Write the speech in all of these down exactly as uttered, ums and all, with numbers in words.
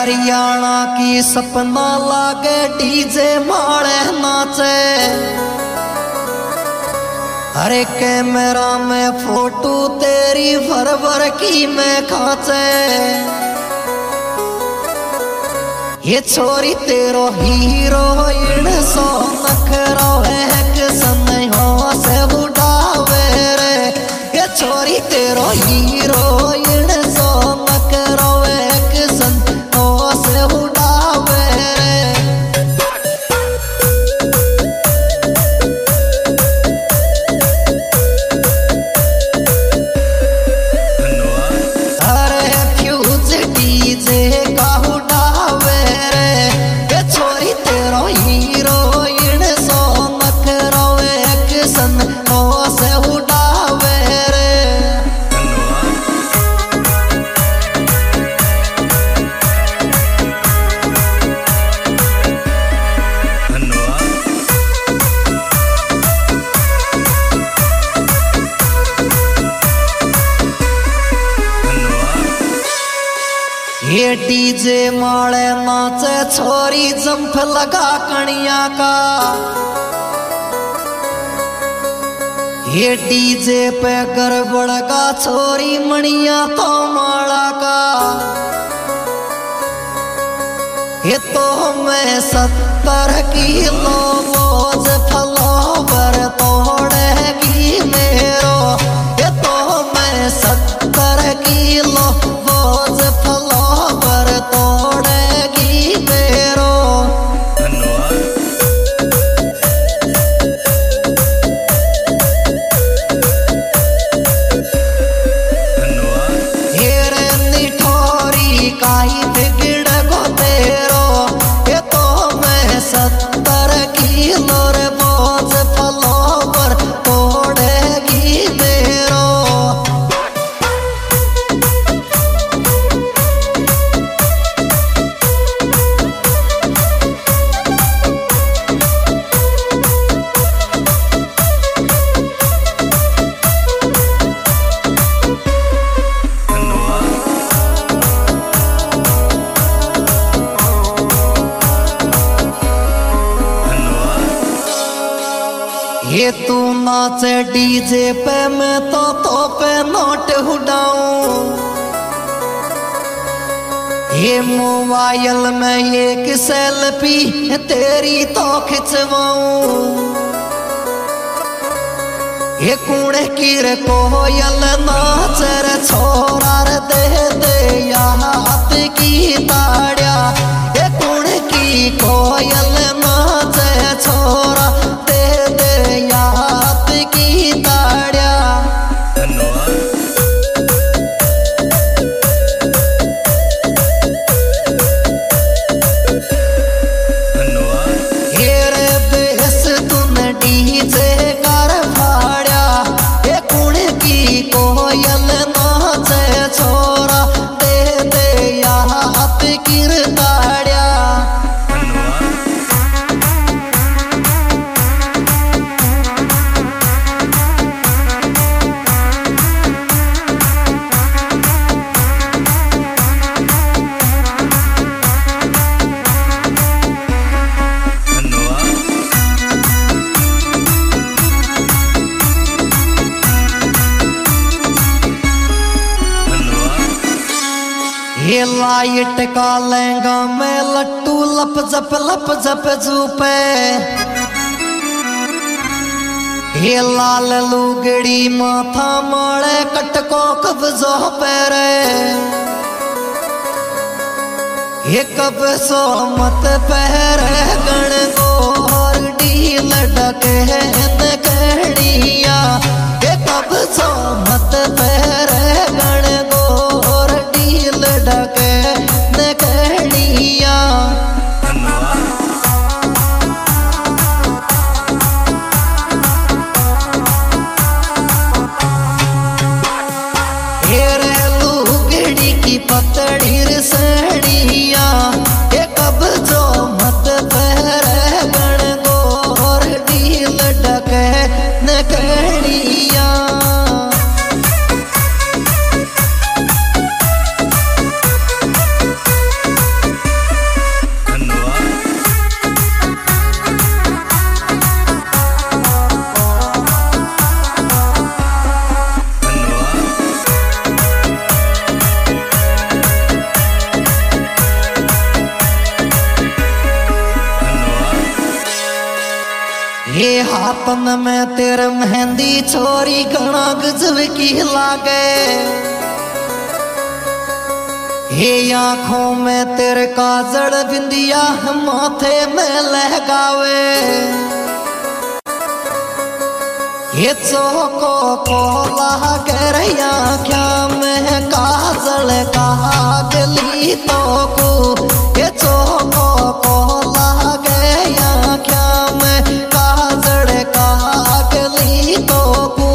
हरियाणा की सपना लागे डीजे मारे नाचे। अरे कैमरा में फोटो तेरी भर भर की मैं खाचे। ये छोरी तेरो हीरोइन सो नखरो है किसन हो से उड़ावे रे। ये छोरी तेरो हीरोइन सो नखरो है किसन हो से उड़ावे रे। अरे फ्यूज डीजे का उड़ावे रे। ये छोरी तेरो हीरोइन सो नखरो है किसन हो से उड़ावे रे। ये डीजे माले नाचे छोरी जंप लगा कणिया का। ये डीजे पे गड़बड़ का छोरी मणिया तो माला का। ये तो मैं सत्तर किलो बोझ फ्लावर तोड़ेगी मेरो। ये तो मैं सत्तर किलो बोझ फ्लावर तोड़ेगी मेरो। हेरे निठोरी काई बिगड़ गो तेरो। ये तो मैं सत्तर किलो रे बोझ फ्लावर तोड़ेगी मेरो। ये तू नाचे डीजे पे मैं तो तो पे नोट उड़ाऊं। ये मोबाइल में एक सेल्फी तेरी तो खिंचवाऊं। ये कूड़े की रे कोयल नाच रे छोरा रे दे दे या हाथ की ताड़िया। ये कूड़े की कोयल नाच छोरा दे दे या हाथ की ताड़िया। हेरे बेस तूने डीजे कर फाड़िया। ये कुण की कोयल नाचे छोरा दे दे या हाथ की ताड़िया। ये लाइट का लहंगा में लट्टू लप जप लप जप जूपे। ये लाल लुगड़ी माथा माड़े कटको कब्जो पैरे। ये कब सो मत पहरे गण गोर ढील डके न कड़िया। ये कब सो मत पहरे गण गोर ढील डके न कड़िया। हेरे लुगड़ी की पतड़ी सड़िया। ये कब जो मत पहरे गण गोर ढील डके ये हाथन में तेरे मेहंदी छोरी घना गजब की लागे, ये आंखों में तेरे काजल बिंदिया माथे में लहगावे, ये चौको को लागे रैया क्या में काजल का गली तो को, ये चौको को लागे या क्या में काजल का गली तो को।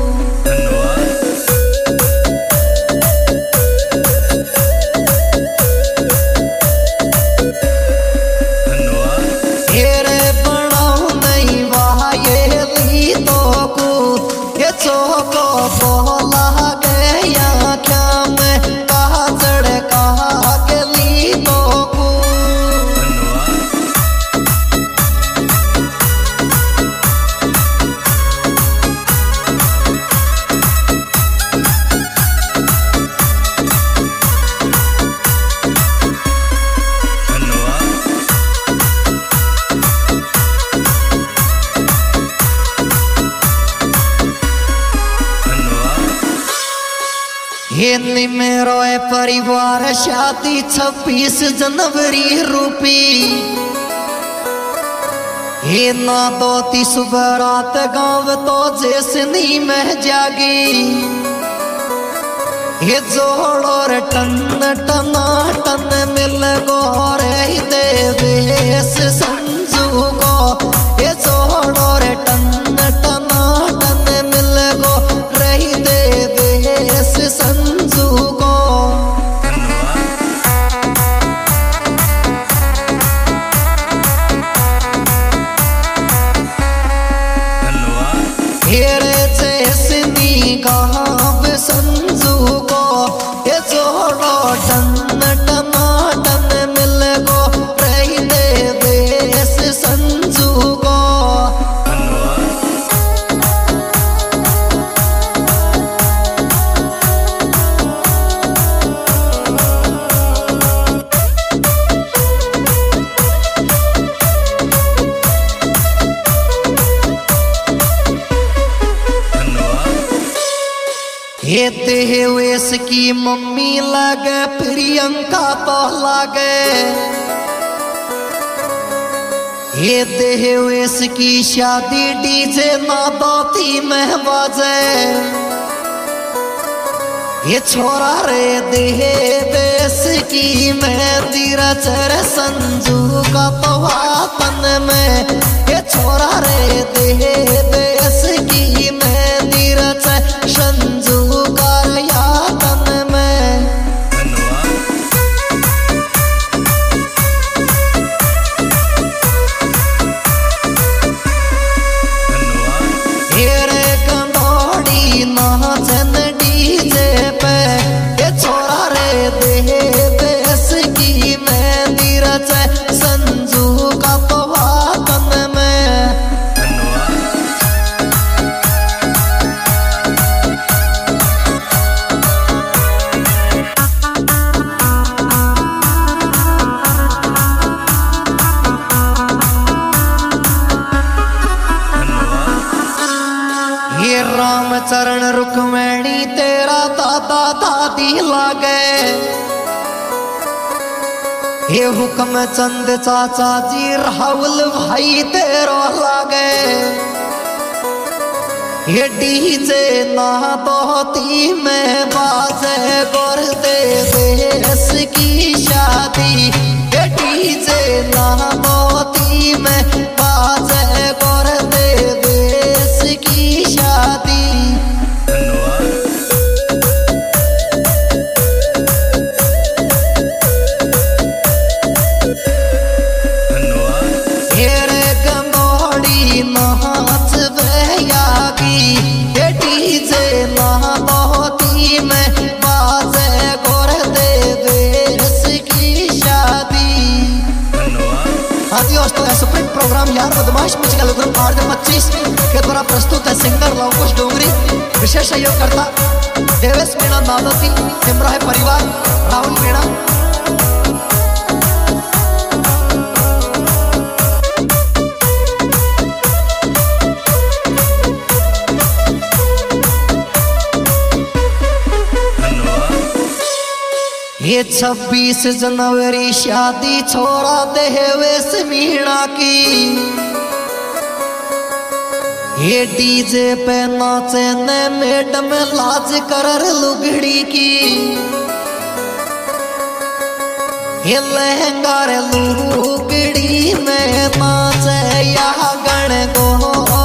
ये मेरो परिवार शादी छब्बीस जनवरी रूपी, ये ना दो तीस रात गाँव तो जैसनी में जागी, ये जोड़ो रे टन टना टन मिल गो रे देवेश संजू को, ये जोड़ो रे टन टना टन मिल गो रे देवेश संजू को। हेरे जैसनी गाँव संजू को, ये जोड़ो टन टना टन मिल गो रे देवेश संजू को। ये देवेश की मम्मी लगे प्रियंका तो लगे, ये देवेश की शादी डीजे नादौती में बाजे, ये छोरा रे देवेश की मेहंदी रचर संजू का तो हाथन में, ये छोरा रे देवेश की मेहंदी रचर संजू संजू का तो हाथन में। ये रामचरण रुक्मिणी तेरा दादा दादी लागे, ये हुक्म चंद चाचा जी राहुल भाई तेरो लागे, ये डीजे नादौती में बाजे गोर देवेश की शादी, ये डीजे नादौती में बाजे गोर देवेश की शादी। नाच बयागी, ये डीजे नादौती में बाजे गोर देवेश की शादी। हाँ जी दोस्तों, स्प्रिंट प्रोग्राम यार बदमाश म्यूजिकल ग्रुप आठ हजार पच्चीस के द्वारा प्रस्तुत है। सिंगर लवकुश डोंगरी, विशेष सहयोगकर्ता देवेश मीणा नादौती, सिमरा है परिवार राहुल मीणा। ये छब्बीस जनवरी शादी छोड़ा देवेश मीणा की। ये डीजे पे नाचे ने मैडम लाज कर लुगड़ी की। ये लहंगा रे लुगड़ी में नाचे या गण गो